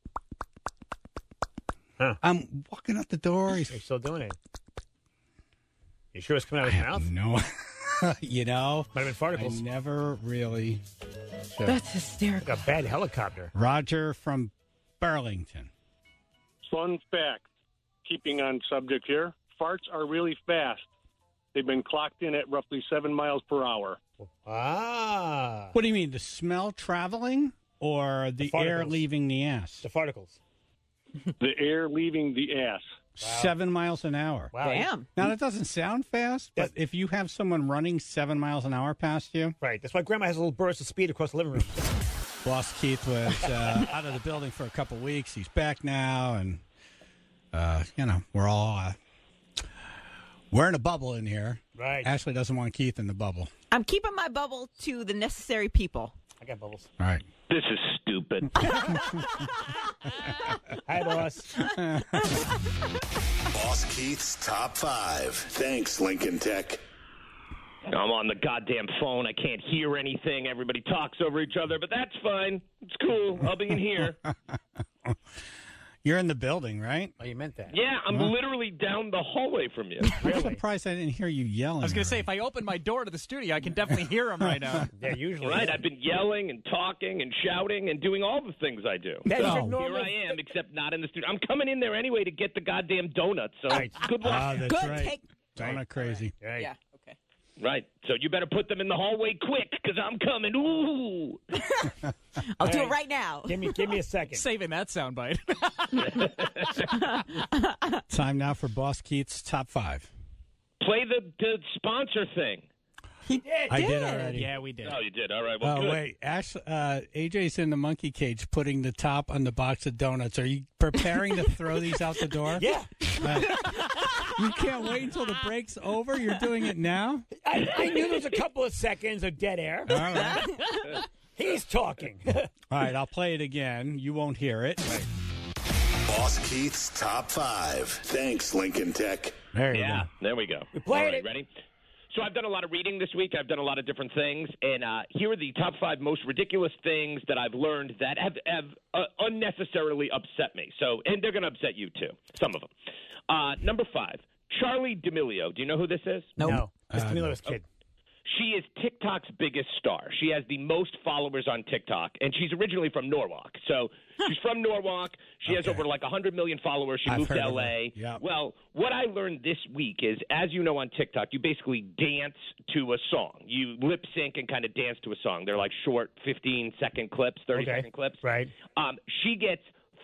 Yeah. I'm walking out the door. You're still doing it. You sure it's coming out of his mouth? No. You know, might have been farticles. I never really. That's hysterical. Like a bad helicopter. Roger from Burlington. Fun fact, keeping on subject here, farts are really fast. They've been clocked in at roughly 7 miles per hour. Ah. What do you mean, the smell traveling or the air leaving the ass? The farticles. The air leaving the ass. 7 miles an hour. Wow. Damn. Now, that doesn't sound fast, but if you have someone running 7 miles an hour past you. Right. That's why Grandma has a little burst of speed across the living room. Boss Keith was out of the building for a couple weeks. He's back now, and, we're all we're in a bubble in here. Right. Ashley doesn't want Keith in the bubble. I'm keeping my bubble to the necessary people. I got bubbles. All right. This is stupid. Hi, boss. Boss Keith's Top 5. Thanks, Lincoln Tech. I'm on the goddamn phone. I can't hear anything. Everybody talks over each other, but that's fine. It's cool. I'll be in here. You're in the building, right? Oh, you meant that. Yeah, I'm literally down the hallway from you. I'm surprised I didn't hear you yelling. I was going to say, if I open my door to the studio, I can definitely hear him right now. Yeah, usually. Right, I've been yelling and talking and shouting and doing all the things I do. That's So your normal- here I am, except not in the studio. I'm coming in there anyway to get the goddamn donuts. So good luck. Ah, that's right. Donut crazy. Right. Yeah, okay. Right. So you better put them in the hallway quick, because I'm coming. Ooh. I'll do it right now. Give me a second. Saving that soundbite. Time now for Boss Keith's Top 5. Play the sponsor thing. He did. I did already. Yeah, we did. Oh, you did. All right. Well, Oh, good. wait. AJ's in the monkey cage putting the top on the box of donuts. Are you preparing to throw these out the door? Yeah. You can't wait until the break's over? You're doing it now? I knew there was a couple of seconds of dead air. All right. He's talking. All right, I'll play it again. You won't hear it. Boss Keith's Top 5. Thanks, Lincoln Tech. There you Yeah, there we go. played All right, it. ready? So I've done a lot of reading this week. I've done a lot of different things, and here are the top 5 most ridiculous things that I've learned that have unnecessarily upset me. So, and they're going to upset you too, some of them. Number 5, Charlie D'Amelio. Do you know who this is? No. Mr. Miller's kid. She is TikTok's biggest star. She has the most followers on TikTok, and she's originally from Norwalk. So she's from Norwalk. She has over like 100 million followers. She moved to L.A. Yep. Well, what I learned this week is, as you know on TikTok, you basically dance to a song. You lip sync and kind of dance to a song. They're like short 15-second clips, 30-second clips. Right. She gets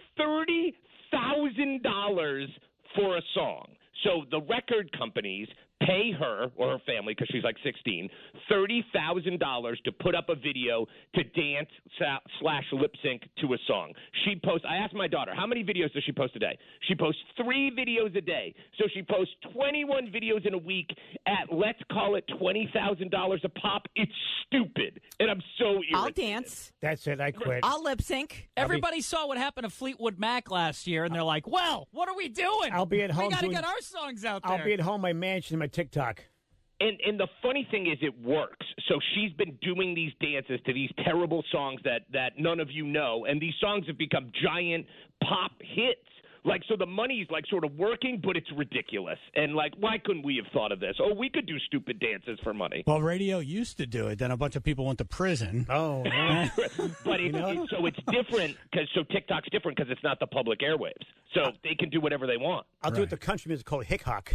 $30,000 for a song. So the record companies pay her or her family, because she's like 16, $30,000 to put up a video to dance / lip sync to a song. She posts. I asked my daughter, how many videos does she post a day? She posts 3 videos a day. So she posts 21 videos in a week at, let's call it $20,000 a pop. It's stupid, and I'm so irritated. I'll dance. That's it. I quit. I'll lip sync. Everybody saw what happened to Fleetwood Mac last year, and they're like, well, what are we doing? I'll be at home We got to doing- get our songs out there. I'll be at home, my mansion, my TikTok. And the funny thing is, it works. So she's been doing these dances to these terrible songs that none of you know, and these songs have become giant pop hits. Like, so the money's like sort of working, but it's ridiculous. And like, why couldn't we have thought of this? Oh, we could do stupid dances for money. Well, radio used to do it. Then a bunch of people went to prison. Oh, man. But so it's different so TikTok's different because it's not the public airwaves. So they can do whatever they want. I'll do it the country music called Hick Hock.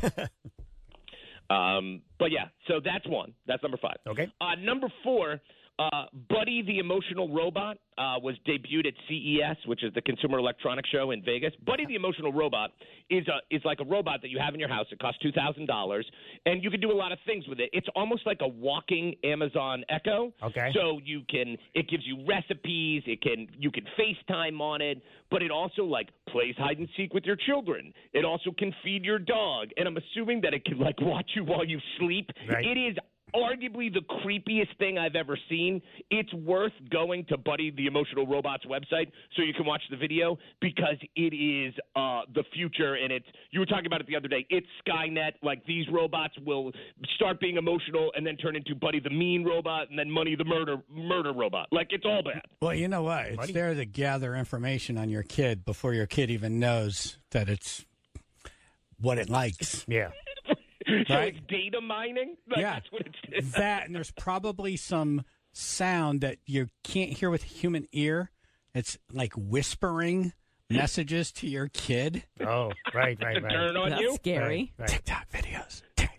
But yeah, so that's one. That's number 5. Okay. Number 4, Buddy the Emotional Robot was debuted at CES, which is the Consumer Electronics Show in Vegas. Buddy the Emotional Robot is like a robot that you have in your house. It costs $2,000, and you can do a lot of things with it. It's almost like a walking Amazon Echo. Okay. So it gives you recipes. You can FaceTime on it, but it also like plays hide and seek with your children. It also can feed your dog, and I'm assuming that it can like watch you while you sleep. Right. It is arguably the creepiest thing I've ever seen. It's worth going to Buddy the Emotional Robot's website so you can watch the video because it is the future, and you were talking about it the other day. It's Skynet. Like, these robots will start being emotional and then turn into Buddy the Mean Robot and then Money the Murder Robot. Like, it's all bad. Well, you know what? It's there to gather information on your kid before your kid even knows that it's what it likes. Yeah. So it's data mining? Like, yeah. That's what it's that, and there's probably some sound that you can't hear with a human ear. It's like whispering messages to your kid. Oh, right. Turn on That's you? scary. Right. TikTok videos.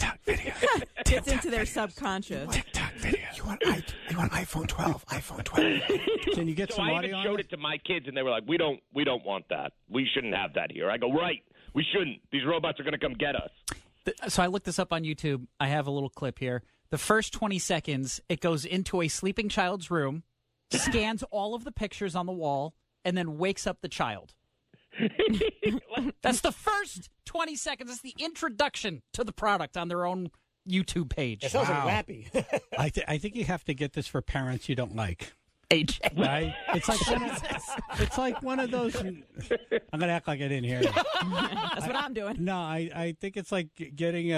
Gets into their subconscious. TikTok videos. You want iPhone 12? iPhone 12. Can you get So some I audio even on showed it to my kids, and they were like, we don't want that. We shouldn't have that here. I go, right. We shouldn't. These robots are going to come get us. So I looked this up on YouTube. I have a little clip here. The first 20 seconds, it goes into a sleeping child's room, scans all of the pictures on the wall, and then wakes up the child. That's the first 20 seconds. That's the introduction to the product on their own YouTube page. It sounds like Lappy. I think you have to get this for parents you don't like. AJ. Right? It's like one of those. I'm going to act like I didn't hear you. That's what I'm doing. No, I think it's like getting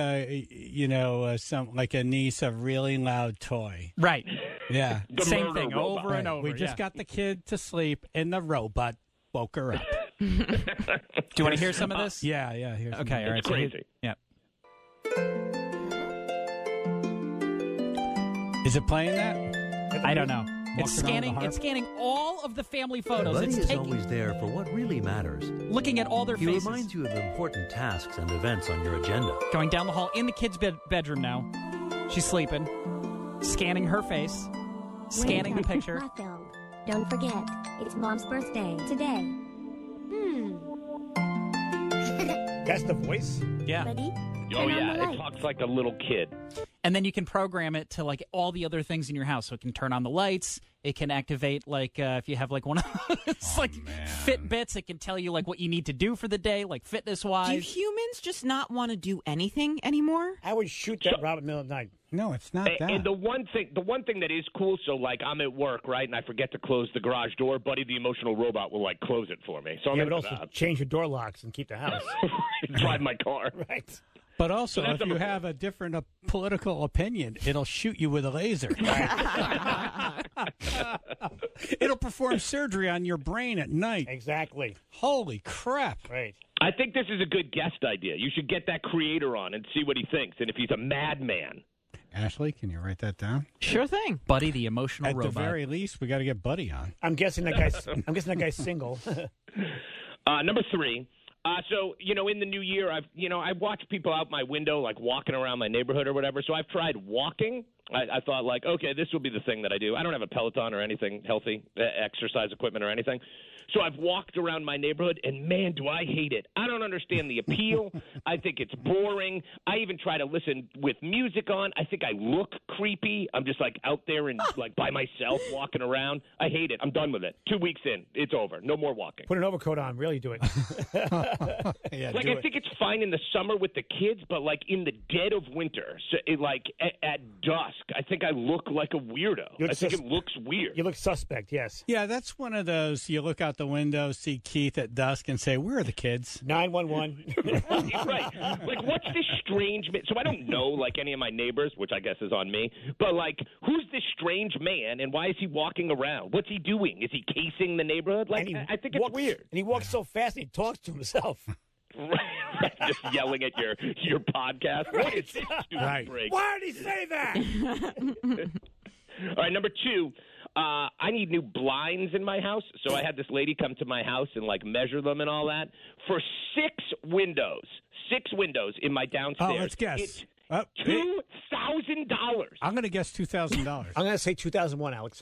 some like a niece a really loud toy. Right. Yeah. Same thing over and over. We just got the kid to sleep, and the robot woke her up. Do you want to hear some of this? Yeah. Here's Okay. All right. It's crazy. Yeah. Is it playing that? I don't know. It's Walking around scanning. the It's scanning all of the family photos. Buddy It's is taking, always there for what really matters. looking at all their He faces. reminds you of important tasks and events on your agenda. Going down the hall in the kid's bedroom now. She's sleeping. Scanning her face. Scanning the picture. Don't forget, it's Mom's birthday today. That's the voice? Yeah. Ready? Oh, yeah. It talks like a little kid. And then you can program it to like all the other things in your house. So it can turn on the lights. It can activate like if you have like one of it's like Fitbits. It can tell you like what you need to do for the day, like fitness wise. Do humans just not want to do anything anymore? I would shoot that Robert middle of the night. No, it's not that. And the one thing that is cool, so like I'm at work, right, and I forget to close the garage door, Buddy the Emotional Robot will like close it for me. So I'm Yeah, into but also that. change your door locks and keep the house. Drive my car. Right. But also, So that's if you number have a different political opinion, it'll shoot you with a laser. It'll perform surgery on your brain at night. Exactly. Holy crap. Right. I think this is a good guest idea. You should get that creator on and see what he thinks, and if he's a madman. Ashley, can you write that down? Sure thing. Buddy the Emotional At Robot. the very least, we got to get Buddy on. I'm guessing that guy's single. Number 3. So, in the new year, I watch people out my window, like walking around my neighborhood or whatever. So I've tried walking. I thought, like, okay, this will be the thing that I do. I don't have a Peloton or anything healthy, exercise equipment or anything. So I've walked around my neighborhood, and man, do I hate it. I don't understand the appeal. I think it's boring. I even try to listen with music on. I think I look creepy. I'm just, like, out there and, like, by myself walking around. I hate it. I'm done with it. 2 weeks in. It's over. No more walking. Put an overcoat on. Really do it. Yeah, Like, I think it's fine in the summer with the kids, but, like, in the dead of winter, so at dusk, I think I look like a weirdo. I think it looks weird. You look suspect, yes. Yeah, that's one of those. You look out the window, see Keith at dusk, and say, "Where are the kids?" 911. Right. Like, what's this strange man? So I don't know, like, any of my neighbors, which I guess is on me. But, like, who's this strange man, and why is he walking around? What's he doing? Is he casing the neighborhood? Like, I think it's weird. And he walks so fast and he talks to himself. Right, just yelling at your podcast. What is this stupid break? Why did he say that? All right, number 2. I need new blinds in my house, so I had this lady come to my house and like measure them and all that for 6 windows in my downstairs. Oh, let's guess. It's $2,000. I'm going to guess $2,000. I'm going to say 2001, Alex.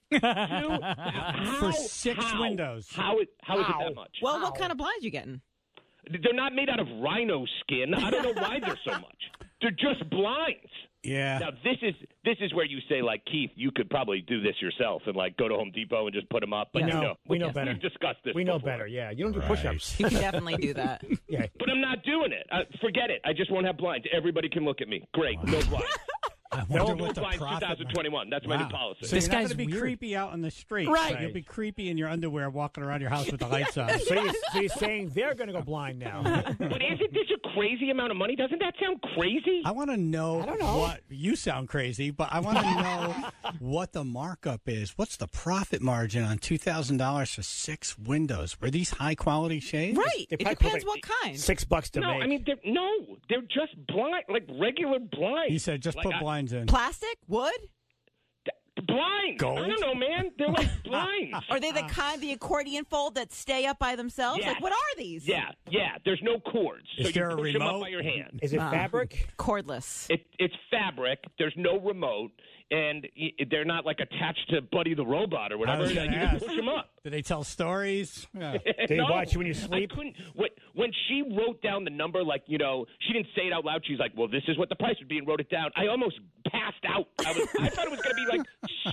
For 6 windows. How is it that much? Well, what kind of blinds you getting? They're not made out of rhino skin. I don't know why they're so much. They're just blinds. Yeah. Now this is where you say, like, Keith, you could probably do this yourself and like go to Home Depot and just put them up. But we know better. We've discussed this. We know before. better. Yeah, you don't do push-ups. You can definitely do that. Yeah, but I'm not doing it. Forget it. I just won't have blinds. Everybody can look at me. Great, no blinds. I wonder no what the blinds profit 2021. That's my new policy. So you're not going to be creepy out on the street. Right. You'll be creepy in your underwear walking around your house with the lights on. So you're saying they're going to go blind now. But isn't this a crazy amount of money? Doesn't that sound crazy? I want to know, what you sound crazy, but I want to know what the markup is. What's the profit margin on $2,000 for 6 windows? Were these high quality shades? Right. It depends what kind. $6 to no, make. I mean, they're just blind, like regular blinds. He said just like, put blinds in. Plastic? Wood? Blinds. Gold? I don't know, man. They're like blinds. Are they the kind, the accordion fold that stay up by themselves? Yeah. Like, what are these? Yeah. There's no cords, Is so there you a push them remote? up by your hand. Is it fabric? Cordless. It's fabric. There's no remote, and they're not like attached to Buddy the Robot or whatever. You just push them up. Do they tell stories? Yeah. Do they watch you when you sleep? I couldn't. When she wrote down the number, like, she didn't say it out loud. She's like, well, this is what the price would be, and wrote it down. I almost passed out. I thought it was going to be like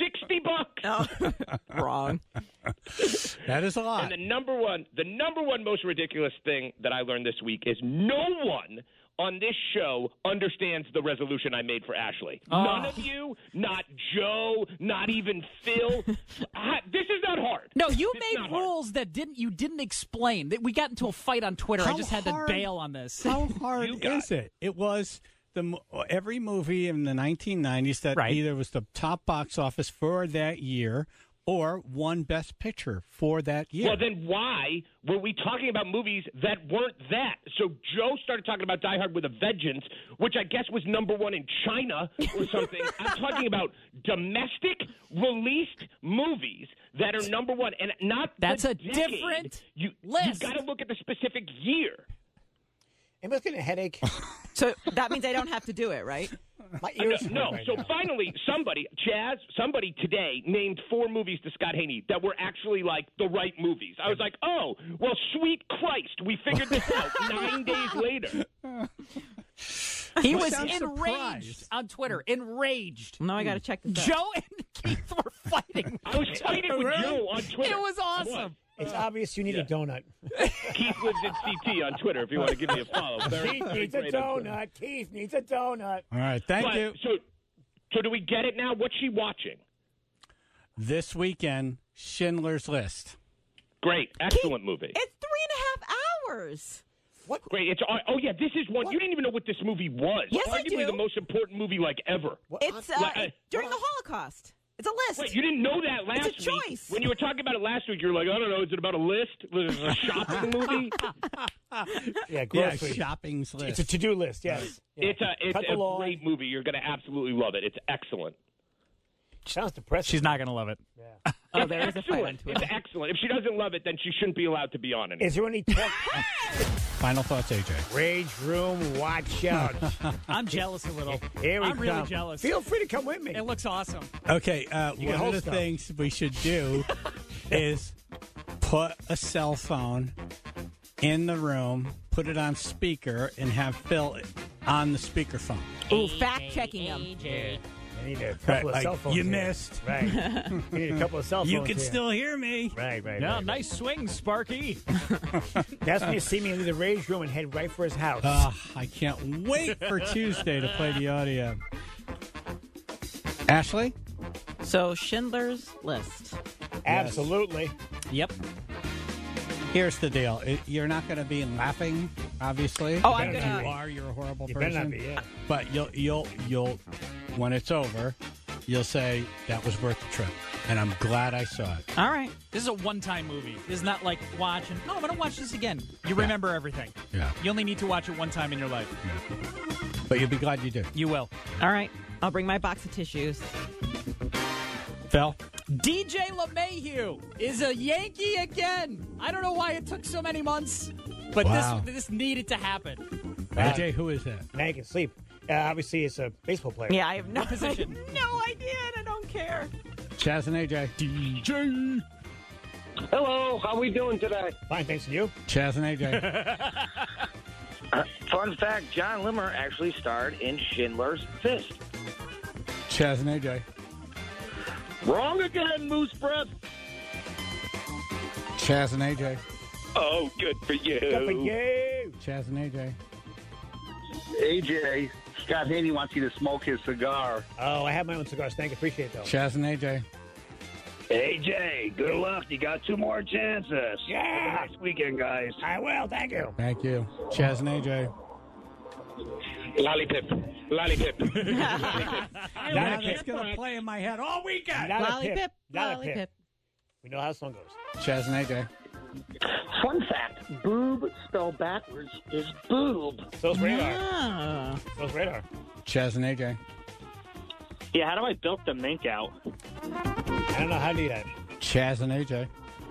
$60. Oh. Wrong. That is a lot. And the number one most ridiculous thing that I learned this week is no one on this show understands the resolution I made for Ashley. None of you, not Joe, not even Phil. This is not hard. No, you made rules that you didn't explain. We got into a fight on Twitter. I just had to bail on this. How hard is it? It was every movie in the 1990s that either was the top box office for that year or won Best Picture for that year. Well, then why were we talking about movies that weren't that? So Joe started talking about Die Hard with a Vengeance, which I guess was number 1 in China or something. I'm talking about domestic released movies that are number 1, and not That's the a decade. different You've list. got to look at the specific year. Anybody getting a headache? So that means I don't have to do it, right? My ears No. hurt right So now. finally, somebody today named 4 movies to Scott Haney that were actually like the right movies. I was like, oh, well, sweet Christ, we figured this out 9 days later. He You was sound enraged surprised. on Twitter. Enraged. Now I got to check this out. Joe and Keith were fighting. I was fighting with Joe on Twitter. It was awesome. It's obvious you need a donut. Keith lives in CT on Twitter if you want to give me a follow. Keith needs a donut. Keith needs a donut. All right, thank you. So do we get it now? What's she watching? This weekend, Schindler's List. Great. Excellent movie. It's 3.5 hours. What? Great. This is one. You didn't even know what this movie was. Yes, I Arguably do. the most important movie ever. It's during the Holocaust. It's a list. Wait, you didn't know that last It's a week? choice. When you were talking about it last week, you're like, I don't know, is it about a list? Was it a shopping movie? Yeah, grocery. Shopping's list. It's a to-do list, yes. Yeah. It's Cut the a lawn. great movie. You're going to absolutely love it. It's excellent. Sounds depressing. She's not going to love it. Yeah. Oh, there is a fight on Excellent. Twitter. It's excellent. If she doesn't love it, then she shouldn't be allowed to be on it. Is there any talk? Final thoughts, AJ. Rage room, watch out. I'm jealous a little. Here we I'm come. really jealous. Feel free to come with me. It looks awesome. Okay, can one of hold the stuff. things we should do is put a cell phone in the room, put it on speaker, and have Phil on the speakerphone. Ooh, fact-checking him. I need a couple of cell phones. You here. missed. Right. You need a couple of cell phones. You can here. still hear me. Right. Yeah, right. nice swing, Sparky. That's when you see me in the Rage room and head right for his house. I can't wait for Tuesday to play the audio. Ashley? So Schindler's List. Absolutely. Yep. Here's the deal. You're not going to be laughing, obviously. Oh, I'm gonna. You are. You're a horrible You person. better not be, yeah. But you'll when it's over, you'll say that was worth the trip, and I'm glad I saw it. All right. This is a one-time movie. This is not like watching. No, I'm going to watch this again. You remember everything. Yeah. You only need to watch it one time in your life. But you'll be glad you did. You will. All right. I'll bring my box of tissues. Phil? DJ LeMahieu is a Yankee again. I don't know why it took so many months, but Wow. this needed to happen. AJ, who is that? Now you can sleep. Obviously, it's a baseball player. Yeah, I have no position. no idea, and I don't care. Chaz and AJ. DJ. Hello, how we doing today? Fine, thanks to you. Chaz and AJ. Fun fact, John Limmer actually starred in Schindler's Fist. Chaz and AJ. Wrong again, Moose Breath. Chaz and AJ. Oh, good for you. Good for you. Chaz and AJ. AJ, Scott Haney wants you to smoke his cigar. Oh, I have my own cigars. Thank you. Appreciate it, though. Chaz and AJ. AJ, good luck. You got 2 more chances. Yeah. Next weekend, guys. I will. Thank you. Thank you. Chaz and AJ. Lollipip. Lollipip. Now that's going to play in my head all weekend. Lollipip. Not a pip. Lollipip. We know how the song goes. Chaz and AJ. Fun fact, boob spelled backwards is boob. So's radar. Ah. So's radar. Chaz and AJ. Yeah, how do I bilk the mink out? I don't know how to do that. Chaz and AJ.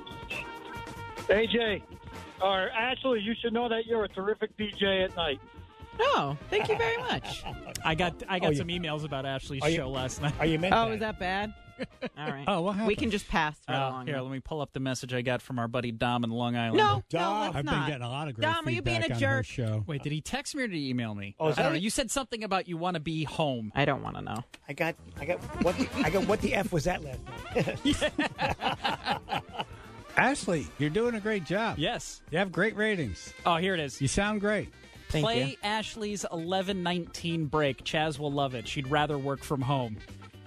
AJ, or Ashley, you should know that you're a terrific DJ at night. Oh, thank you very much. I got some emails about Ashley's show last night. Are you meant Oh, is that bad? All right. Oh, what happened? We can just pass right along. Here, let me pull up the message I got from our buddy Dom in Long Island. No, Dom. let's I've not. been getting a lot of great Dom, are you being feedback a on jerk? her show. Wait, did he text me or did he email me? Oh, is I don't that know. it? You said something about you want to be home. I don't want to know. I got what the F was that last night? Ashley, you're doing a great job. Yes. You have great ratings. Oh, here it is. You sound great. Play Ashley's 11:19 break. Chaz will love it. She'd rather work from home.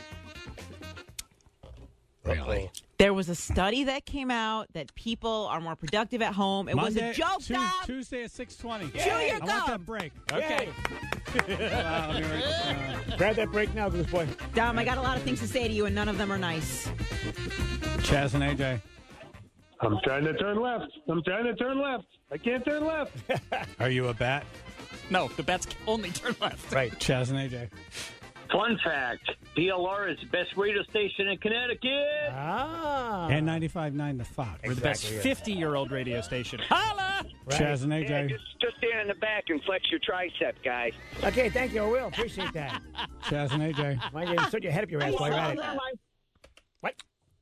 Really? There was a study that came out that people are more productive at home. It was a joke, Dom. Tuesday at 6:20. Chew your I want gum. that break. Okay. Grab that break now, Goose Boy. Dom, I got a lot of things to say to you, and none of them are nice. Chaz and AJ. I'm trying to turn left. I can't turn left. Are you a bat? No, the bets only turn left. Right. Chaz and AJ. Fun fact, PLR is the best radio station in Connecticut. Ah. And 95.9 The Fox. We're the best 50-year-old radio station. Holla! Right. Chaz and AJ. Yeah, just stand in the back and flex your tricep, guys. Okay, thank you. I will. Appreciate that. Chaz and AJ. Why don't you insert your head up your ass while you're at it? What?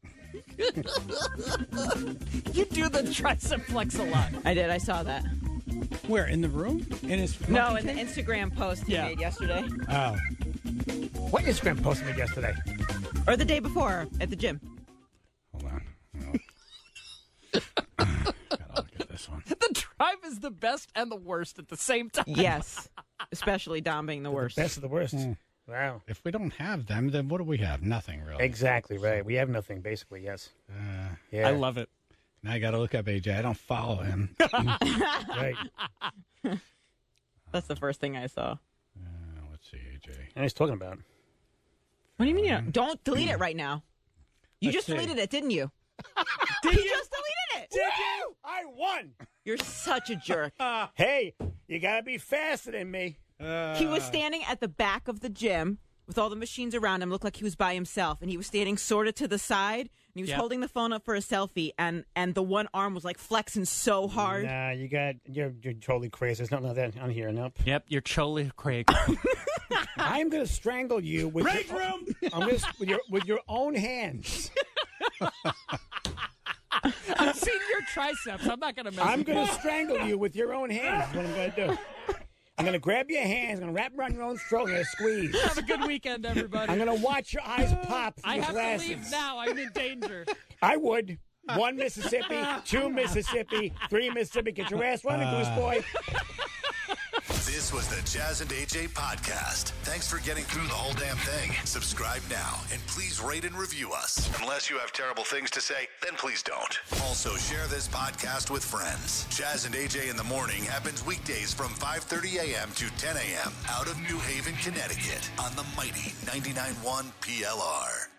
You do the tricep flex a lot. I did. I saw that. Where? In the room? In his No, monkey in the cage? Instagram post he made yesterday. Oh. What Instagram post made yesterday? Or the day before at the gym. Hold on. Gotta look at this one. The drive is the best and the worst at the same time. Yes. Especially Dom being the worst. Best of the worst. Wow. If we don't have them, then what do we have? Nothing, really. Exactly right. We have nothing, basically, yes. I love it. Now I got to look up AJ. I don't follow him. Right. That's the first thing I saw. Let's see, AJ. And he's talking about. What do you mean? You don't? Don't delete it right now. You Let's just see. deleted it, didn't you? Did He you? just deleted it. Did you? I won. You're such a jerk. Hey, you got to be faster than me. He was standing at the back of the gym with all the machines around him. Looked like he was by himself, and he was standing sort of to the side, and he was holding the phone up for a selfie, and the one arm was like flexing so hard. Nah, you're totally crazy. There's nothing like that on here. Nope. Yep, you're totally crazy. I'm going to strangle you with Break room. I'm gonna, with your own hands. I've seen your triceps. I'm not going to mess I'm with going you. to strangle you with your own hands. Is what I'm going to do. I'm going to grab your hands. I'm going to wrap them around your own throat. I'm going to squeeze. Have a good weekend, everybody. I'm going to watch your eyes pop through I your have glasses. to leave now. I'm in danger. I would. 1 Mississippi, 2 Mississippi, 3 Mississippi. Get your ass running, Goose Boy. This was the Jazz and AJ podcast. Thanks for getting through the whole damn thing. Subscribe now and please rate and review us. Unless you have terrible things to say, then please don't. Also, share this podcast with friends. Jazz and AJ in the Morning happens weekdays from 5:30 a.m. to 10 a.m. out of New Haven, Connecticut on the mighty 99.1 PLR.